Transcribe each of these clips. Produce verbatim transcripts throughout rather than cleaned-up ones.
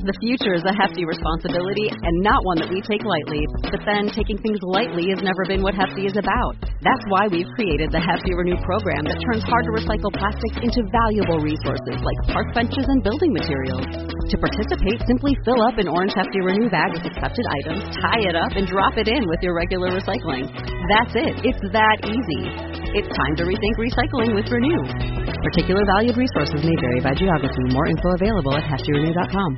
The future is a hefty responsibility and not one that we take lightly. But then taking things lightly has never been what Hefty is about. That's why we've created the Hefty Renew program that turns hard-to-recycle plastics into valuable resources like park benches and building materials. To participate, simply fill up an orange Hefty Renew bag with accepted items, tie it up, and drop it in with your regular recycling. That's it. It's that easy. It's time to rethink recycling with Renew. Particular valued resources may vary by geography. More info available at hefty renew dot com.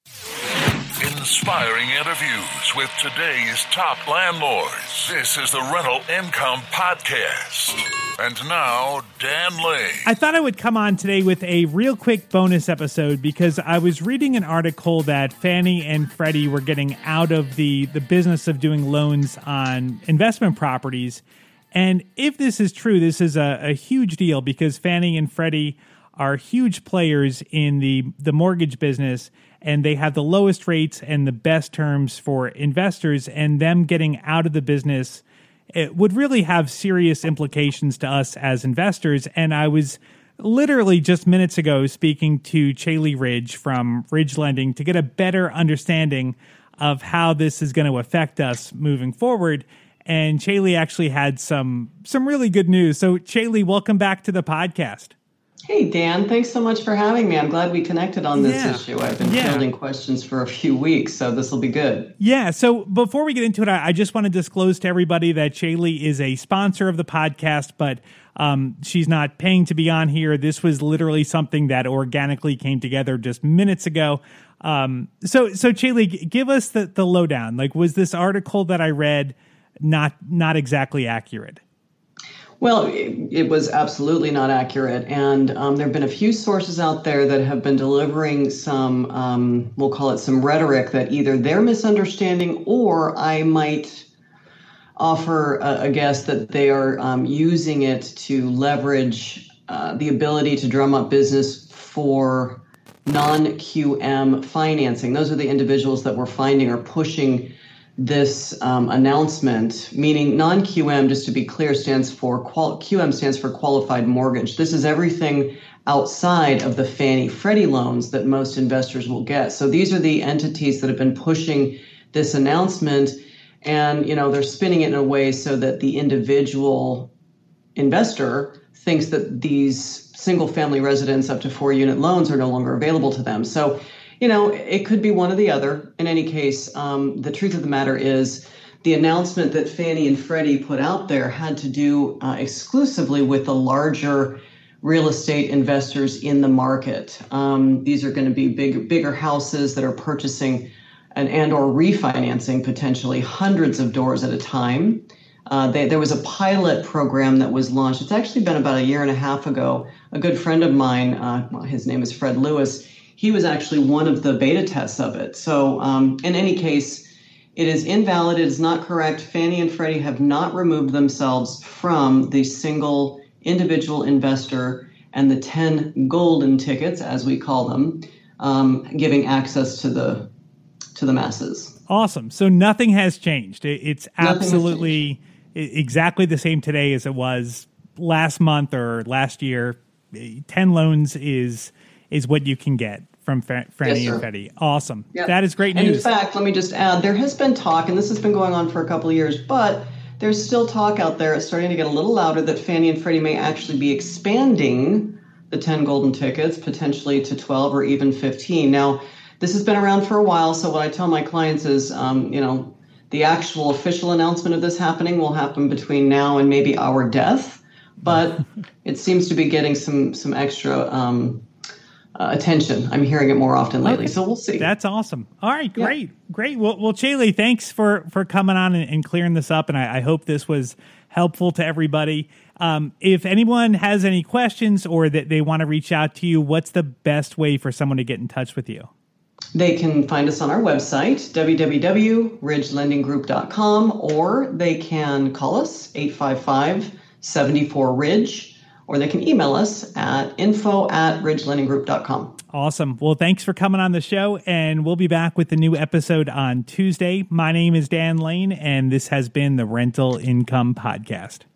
Inspiring interviews with today's top landlords. This is the Rental Income Podcast. And now, Dan Lane. I thought I would come on today with a real quick bonus episode because I was reading an article that Fannie and Freddie were getting out of the, the business of doing loans on investment properties. And if this is true, this is a, a huge deal because Fannie and Freddie are huge players in the, the mortgage business, and they have the lowest rates and the best terms for investors, and them getting out of the business, it would really have serious implications to us as investors. And I was literally just minutes ago speaking to Chaley Ridge from Ridge Lending to get a better understanding of how this is going to affect us moving forward. And Chaley actually had some some really good news. So Chaley, welcome back to the podcast. Hey, Dan, thanks so much for having me. I'm glad we connected on this yeah. issue. I've been yeah. fielding questions for a few weeks, so this will be good. Yeah, so before we get into it, I, I just want to disclose to everybody that Chaley is a sponsor of the podcast, but um, she's not paying to be on here. This was literally something that organically came together just minutes ago. Um, so, so Chaley, give us the, the lowdown. Like, was this article that I read not not exactly accurate? Well, it, it was absolutely not accurate. And um, there have been a few sources out there that have been delivering some, um, we'll call it some rhetoric that either they're misunderstanding, or I might offer a, a guess that they are um, using it to leverage uh, the ability to drum up business for non-Q M financing. Those are the individuals that we're finding are pushing this um, announcement, meaning non-Q M, just to be clear, stands for qual- Q M stands for qualified mortgage. This is everything outside of the Fannie Freddie loans that most investors will get. So these are the entities that have been pushing this announcement, and you know they're spinning it in a way so that the individual investor thinks that these single-family residence up to four-unit loans are no longer available to them. So you know, it could be one or the other. In any case, um, the truth of the matter is the announcement that Fannie and Freddie put out there had to do uh, exclusively with the larger real estate investors in the market. Um, these are going to be big, bigger houses that are purchasing and, and or refinancing potentially hundreds of doors at a time. Uh, they, there was a pilot program that was launched. It's actually been about a year and a half ago. A good friend of mine, uh, well, his name is Fred Lewis, he was actually one of the beta tests of it. So um, in any case, it is invalid. It is not correct. Fannie and Freddie have not removed themselves from the single individual investor and the ten golden tickets, as we call them, um, giving access to the to the masses. Awesome. So nothing has changed. It's absolutely exactly the same today as it was last month or last year. ten loans is is what you can get from Fannie yes, and Freddie. Awesome. Yep. That is great news. And in fact, let me just add, there has been talk, and this has been going on for a couple of years, but there's still talk out there. It's starting to get a little louder that Fannie and Freddie may actually be expanding the ten golden tickets, potentially to twelve or even fifteen. Now, this has been around for a while, so what I tell my clients is, um, you know, the actual official announcement of this happening will happen between now and maybe our death, but it seems to be getting some some extra um Uh, attention. I'm hearing it more often lately, okay. So we'll see. That's awesome. All right, great, yeah. great. Well, well, Chaley, thanks for for coming on and, and clearing this up, and I, I hope this was helpful to everybody. Um, if anyone has any questions or that they want to reach out to you, what's the best way for someone to get in touch with you? They can find us on our website, w w w dot ridge lending group dot com, or they can call us, eight five five, seven four, ridge. Or they can email us at info at ridge lending group dot com. Awesome. Well, thanks for coming on the show, and we'll be back with a new episode on Tuesday. My name is Dan Lane, and this has been the Rental Income Podcast.